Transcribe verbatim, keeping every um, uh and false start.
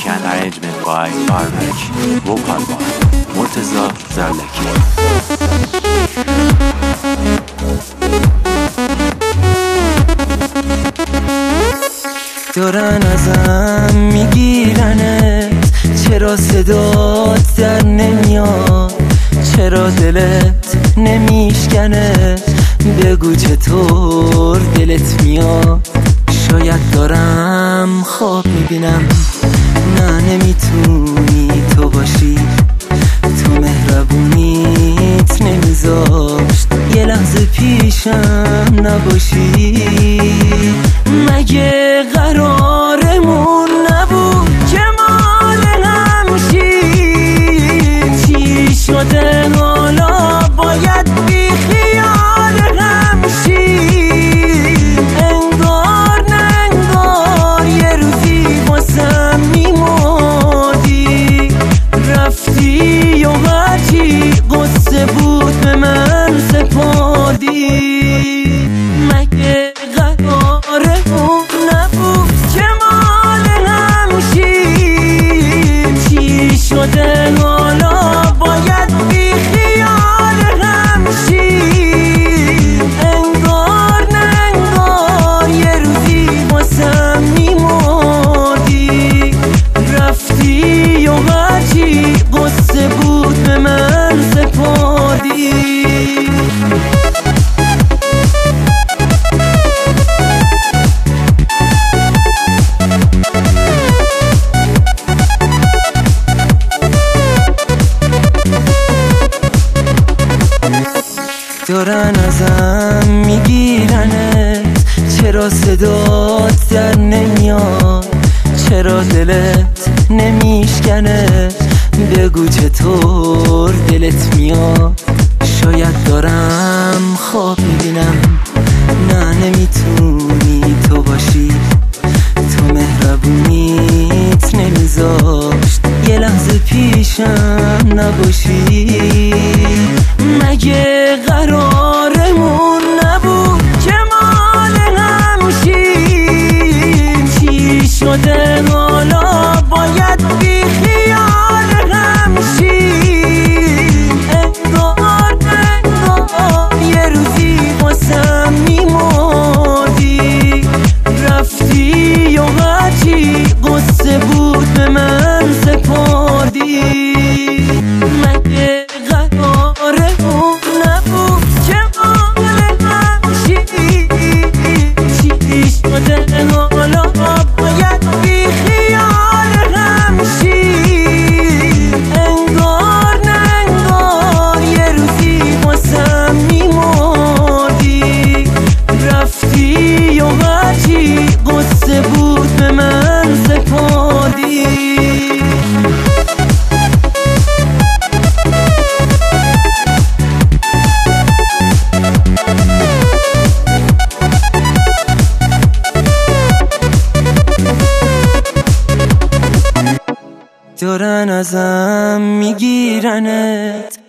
and arrangement by Armach, vocal by Murtaza Zarlaki. دارن ازم میگیرنت، چرا صدات در نمیاد، چرا دلت نمیشکنه، بگو چطور دلت میاد. شاید دارم خواب میبینم، نه نمیتونی تو باشی، تو مهربونیت نمیذاشت یه لحظه پیشم نباشی. مگه قرارمون نبود که مال همشیم؟ چی شده حالا باید بی خیال همشیم؟ انگار نه انگار یه روزی واسم میمردی، رفتی و هرچی قصه بود به من سپردی. مگه قرارمون نبود که مال همشیم؟ چی شده حالا باید بی خیال همشیم؟ انگار نه انگار یه روزی واسم میمردی، رفتی و هرچی قصه بود به من سپردی. دارن ازم میگیرنت، چرا صدات در نمیاد، چرا دلت نمیشکنه، بگو چطور دلت میاد. شاید دارم خواب میبینم، نه نمیتونی تو باشی، تو مهربونیت نمیذاشت یه لحظه پیشم نباشی. مگه قرارمون نبود که مال همشیم؟ چی شده حالا باید بی خیال همشیم؟ انگار انگار یه روزی واسم میمردی، رفتی و هرچی قصه بود به من سپردی. مگه قرارمون نبود که مال همشیم؟ چی شده حالا باید بی خیال همشیم؟ انگار نه انگار یه روزی واسم میمردی، رفتی و هرچی قصه بود به من سپردی. دارن ازم میگیرنت،